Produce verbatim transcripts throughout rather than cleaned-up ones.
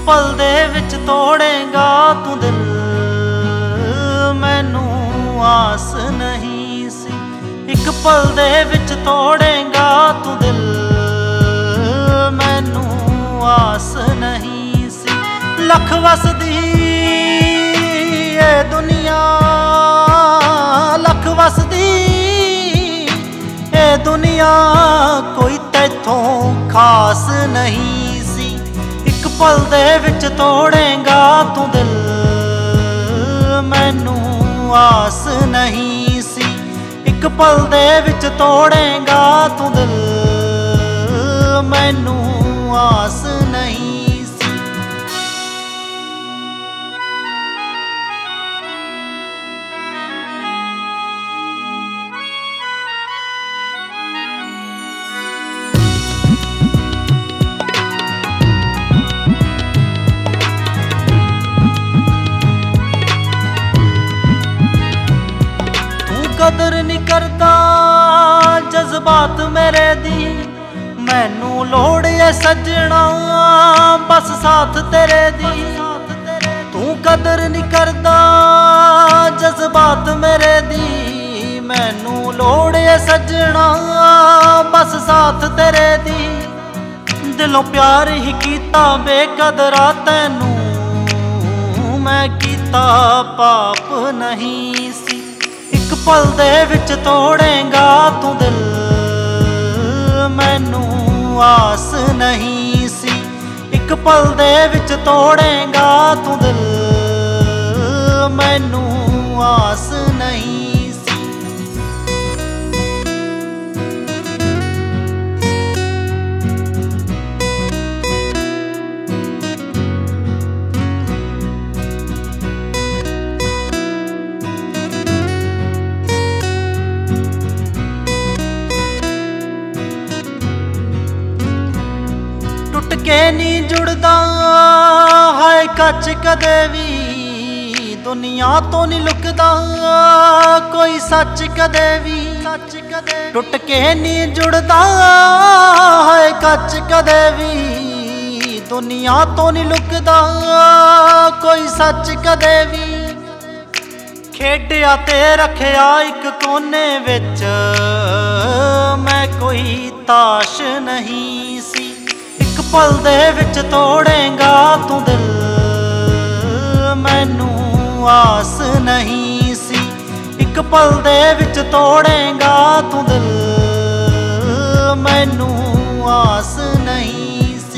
पल दे विच तोड़ेगा तू दिल, मैनू आस नहीं सी। एक पल दे विच तोड़ेगा तू दिल, मैनू आस नहीं सी। लख वसदी ए दुनिया, लख वसदी ए दुनिया, कोई तैथों खास नहीं सी। एक पल दे विच तोड़ेगा तू दिल, मैनू आस नहीं सी। एक पल दे विच तोड़ेगा तू दिल, मैनू आस नहीं सी। कदर नहीं करता जज्बात मेरे दी, मैनू लोड़ है सजना बस साथ तेरे दी। तू कदर नहीं करता जज्बात मेरे दी, मैनू लोड़ है सजना बस साथ तेरे दी। दिलों प्यार ही कीता बेकदरा तैनू, मैं कीता पाप नहीं सी। एक पल दे विच तोड़ेगा तू दिल, मैनू आस नहीं सी। एक पल दे विच तोड़ेगा तू दिल, मैनू आस नहीं सी। टुट के नहीं जुड़दा है कच कदे भी, दुनिया तो नहीं लुकदा कोई सच कदे भी। टुट के नहीं जुड़दा है कच कदे भी, दुनिया तो नहीं लुकदा कोई सच कदे भी। खेडिया ते रखिया एक कोने विच, मैं कोई ताश नहीं सी। एक पल दे विच तोड़ेगा तू दिल, मैनू आस नहीं सी। एक पल दे विच तोड़ेगा तू दिल, मैनू आस नहीं सी।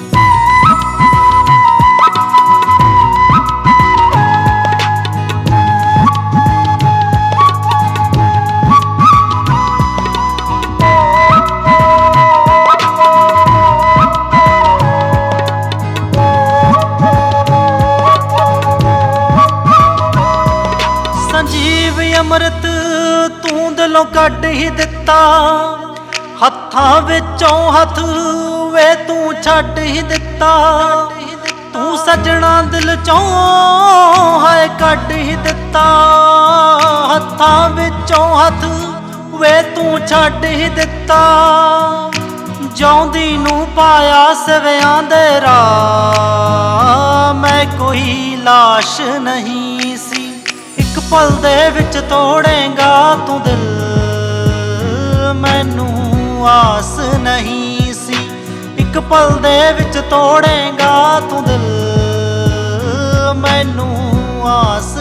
संजीव अमृत तू दिलों कढ ही दिता, हत्थां विचों हथ वे तू छड्ड ही दिता। तू सजना दिल चों है कढ ही दिता, हत्थां विचों हथ वे तू छड्ड ही दिता। जिउंदी नूं पाया सवियां दे राह, मैं कोई लाश नहीं सी। एक पल दे विच तोड़ेगा तू दिल, मैनू आस नहीं सी। एक पल दे विच तोड़ेगा तू दिल, मैनू आस